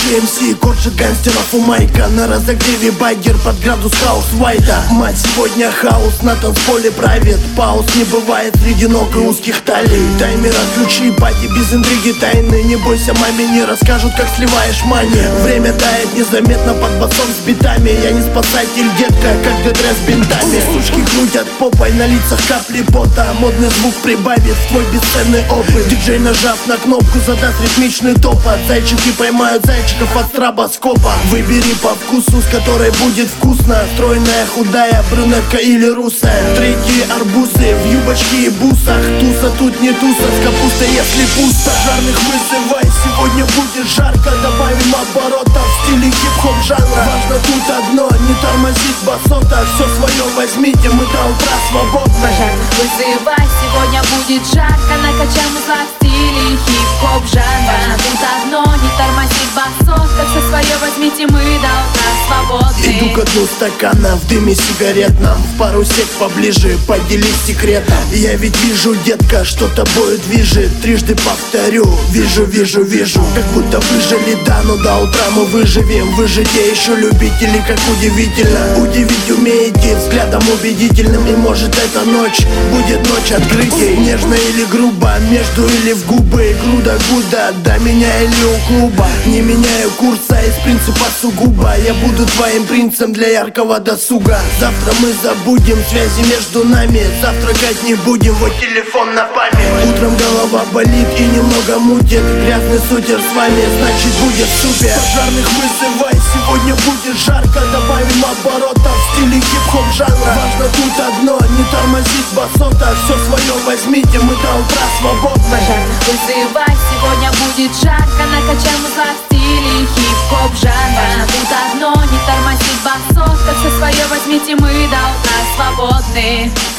Наши МС корчат гангстеров у майка. На разогреве байгер под градус хаус вайта. Мать, сегодня хаос на танцполе правит. Пауз не бывает среди ног и узких талий. Таймер отключи, пати без интриги тайны. Не бойся, маме не расскажут, как сливаешь мани. Время тает незаметно под басом с битами. Я не спасатель, детка, как ДД с бинтами. Сучки крутят попой, на лицах капли пота. Модный звук прибавит твой бесценный опыт. Диджей, нажав на кнопку, задаст ритмичный топот. Зайчики поймают зайчиков от стробоскопа. Выбери по вкусу, с которой будет вкусно. Стройная, худая, брюнетка или русая. Третьи арбузы в юбочке и бусах. Туса тут не туса, с капустой если пусто. Пожарных вызывай, сегодня будет жарко. Добавим оборотов в стиле хип-хоп жанра. Важно тут одно, не тормозить басота. Все свое возьмите, мы до утра свободны. Пожарных вызывай, сегодня будет жарко. Накачаем узла в стиле хип-хоп жанра. Важно тут одно, не тормозить басота. Все свое возьмите, мы до утра свободны. Иду к дну стакана в дыме сигаретном. В пару сек поближе, поделись секретом. Я ведь вижу, детка, что тобою движет. Трижды повторю, вижу, вижу, вижу. Как будто выжили, да, но до утра мы выживем. Вы же те еще любители, как удивительно. Удивить умеете взглядом убедительным. И может эта ночь будет ночь открытий. Нежно или грубо, между или в губы. Груда гуда, до меня или у клуба. Не меняю курса из принципа сугубо. Я буду твоим принцем для яркого досуга. Завтра мы забудем связи между нами. Завтракать не будем, вот телефон на память. Утром голова болит и немного мутит. Грязный сутер с вами, значит будет супер. Пожарных вызывай, сегодня будет жарко. Добавим оборотов в стиле хип-хоп жанра. Важно тут одно, не тормозить басота. Все свое возьмите, мы до утра свободны. Пожарных вызывай, сегодня будет жарко. Накачаем узла в стиле хип-хоп жанра. Важно тут одно, не тормозить басота. Все свое возьмите, мы до утра свободны.